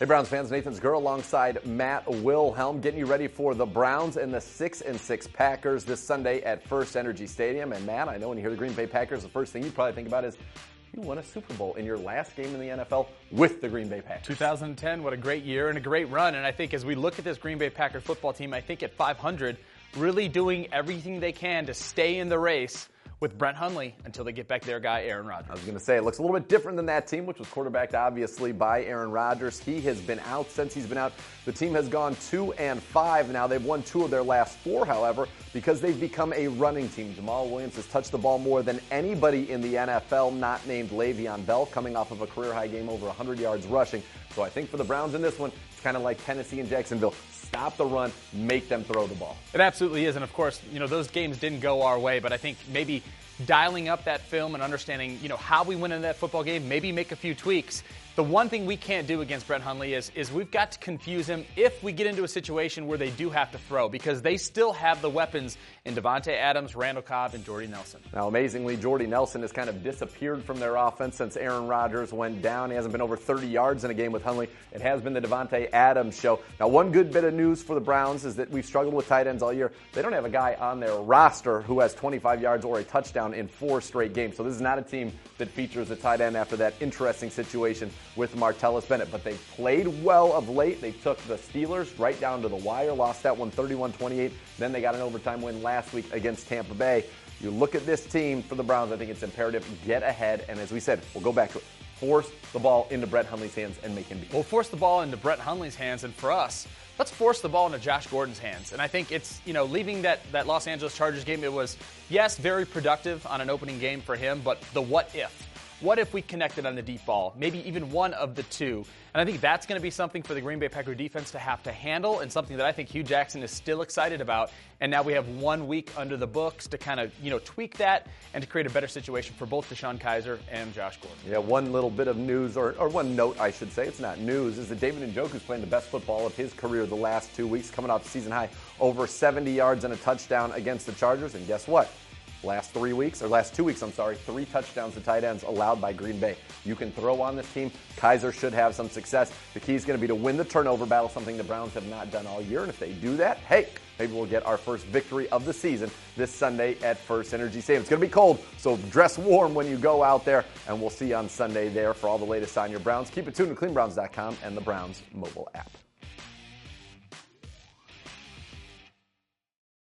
Hey, Browns fans, Nathan Zgura alongside Matt Wilhelm, getting you ready for the Browns and the 6-6 Packers this Sunday at First Energy Stadium. And Matt, I know when you hear the Green Bay Packers, the first thing you probably think about is you won a Super Bowl in your last game in the NFL with the Green Bay Packers. 2010, what a great year and a great run. And I think as we look at this Green Bay Packers football team, I think at 500, really doing everything they can to stay in the race with Brett Hundley until they get back their guy, Aaron Rodgers. I was going to say, it looks a little bit different than that team, which was quarterbacked, obviously, by Aaron Rodgers. He has been out since he's been out. The team has gone 2-5 now. They've won 2 of their last 4, however, because they've become a running team. Jamal Williams has touched the ball more than anybody in the NFL, not named Le'Veon Bell, coming off of a career-high game over 100 yards rushing. So I think for the Browns in this one, it's kind of like Tennessee and Jacksonville. Stop the run, make them throw the ball. It absolutely is. And, of course, those games didn't go our way, but I think maybe dialing up that film and understanding, how we win in that football game, maybe make a few tweaks. The one thing we can't do against Brett Hundley is we've got to confuse him if we get into a situation where they do have to throw, because they still have the weapons in Davante Adams, Randall Cobb, and Jordy Nelson. Now, amazingly, Jordy Nelson has kind of disappeared from their offense since Aaron Rodgers went down. He hasn't been over 30 yards in a game with Hundley. It has been the Davante Adams show. Now, one good bit of news for the Browns is that we've struggled with tight ends all year. They don't have a guy on their roster who has 25 yards or a touchdown in 4 straight games. So this is not a team that features a tight end after that interesting situation with Martellus Bennett. But they played well of late. They took the Steelers right down to the wire, lost that one 31-28. Then they got an overtime win last week against Tampa Bay. You look at this team for the Browns, I think it's imperative, get ahead. And as we said, we'll go back to it. Force the ball into Brett Hundley's hands and make him beat. We'll force the ball into Brett Hundley's hands, and for us, let's force the ball into Josh Gordon's hands. And I think it's, leaving that Los Angeles Chargers game, it was, yes, very productive on an opening game for him, but the what if? What if we connected on the deep ball? Maybe even one of the two. And I think that's going to be something for the Green Bay Packer defense to have to handle, and something that I think Hugh Jackson is still excited about. And now we have 1 week under the books to kind of, tweak that and to create a better situation for both DeShone Kizer and Josh Gordon. Yeah, one little bit of news, or one note, I should say, it's not news, is that David Njoku's playing the best football of his career the last 2 weeks, coming off season high, over 70 yards and a touchdown against the Chargers. And guess what? Last 2 weeks, 3 touchdowns to tight ends allowed by Green Bay. You can throw on this team. Kizer should have some success. The key is going to be to win the turnover battle, something the Browns have not done all year. And if they do that, hey, maybe we'll get our first victory of the season this Sunday at First Energy Stadium. It's going to be cold, so dress warm when you go out there. And we'll see you on Sunday there for all the latest on your Browns. Keep it tuned to CleanBrowns.com and the Browns mobile app.